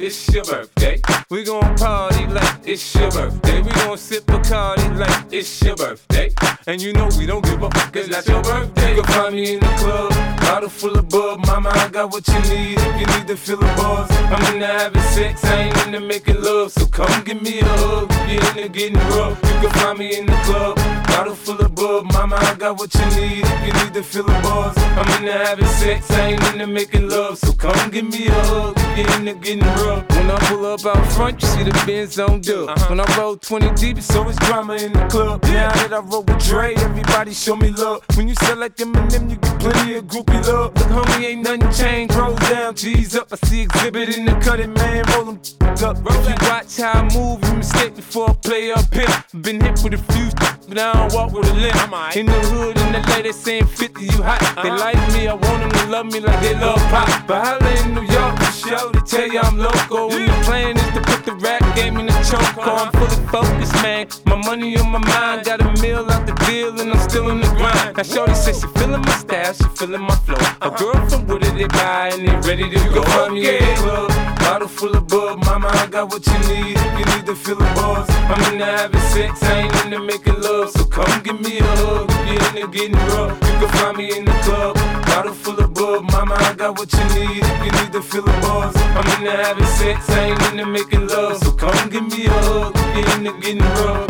it's your birthday. We gon' party like it's your birthday. We gon' sip Bacardi like it's your birthday. And you know we don't give a fuck, it's not your birthday. You can find me in the club, bottle full of bub. Mama, I got what you need if you need to feel the buzz. I'm into having sex, I ain't into making love. So come give me a hug if you're into getting rough. You can find me in the club, bottle full of bub. Mama, I got what you need if you need to feel the buzz. I'm into having sex, I ain't into making love. So come give me a hug if you're into getting rough. When I pull up out front, you see the Benz on dub. When I roll 20 deep, it's always drama in the club. Now that I roll with Dre, everybody show me love. When you sell like Eminem, you get plenty of groupie love. Look, homie, ain't nothing changed. Roll down, G's up. I see exhibit in the cutting, man. Roll them up. If you watch how I move, you mistake before I play up here. Been hit with a few, but I don't walk with a limp. In the hood, in the LA, they saying 50, you hot. They like me, I want them to love me like they love pop. But holla in New York, for sure, they tell you I'm local. When the plan is to put the rap game in the choke. I'm fully focused, man. My money on my mind, got a meal out the deal, and I'm still in the grind. Now shorty says she feeling my style, she feeling my flow. A girl from Wooded, they buy and they ready to go. Find me in the club, bottle full of bub. Mama, I got what you need if you need to feel the buzz. I'm into having sex, I ain't into making love. So come give me a hug if you're into getting rough. You can find me in the club, bottle full of bub. Mama, I got what you need if you need to feel the buzz. I'm into having sex, I ain't into making love. So come give me a hug if you're into getting rough.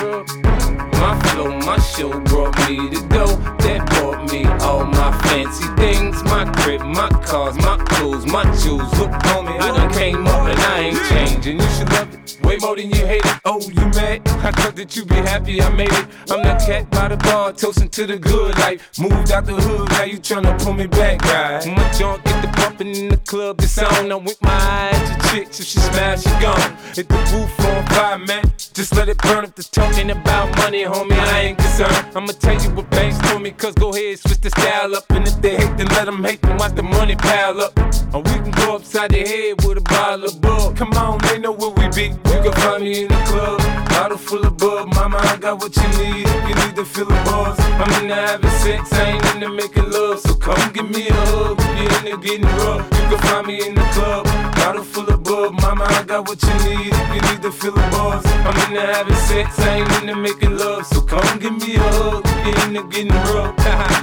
My flow, my show brought me to go. That brought me all my fancy things. My crib, my cars, my clothes, my shoes. Look, homie, I done came up and I ain't changing. You should love it way more than you hate it. Oh, you mad? I thought that you be happy I made it. I'm that cat by the bar, toasting to the good life. Moved out the hood, now you tryna pull me back, right? My junk get the bumping in the club, it's on. I'm with my eyes to chicks, if she smash, she gone. Hit the roof on fire, man. Just let it burn if the talking about money, homie, I ain't concerned. I'ma tell you what banks told me, cause go ahead, switch the style up. And if they hate, then let them hate, then watch the money pile up. Or we can go upside the head with a bottle of bug. Come on, they know where we be. You can find me in the club, bottle full of bub. Mama, I got what you need if you need to feel the buzz. I'm into having sex, I ain't into making love. So come give me a hug if you're into getting rough. You can find me in the club, bottle full of bub. Mama, I got what you need if you need to feel the buzz. I'm into having sex, I ain't into making love. So come give me a hug if you're into getting rough.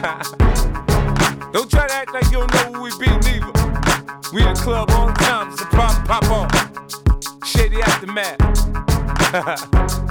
Don't try to act like you don't know who we be, neither. We in the club all the time, it's a problem, pop on. Shady Aftermath.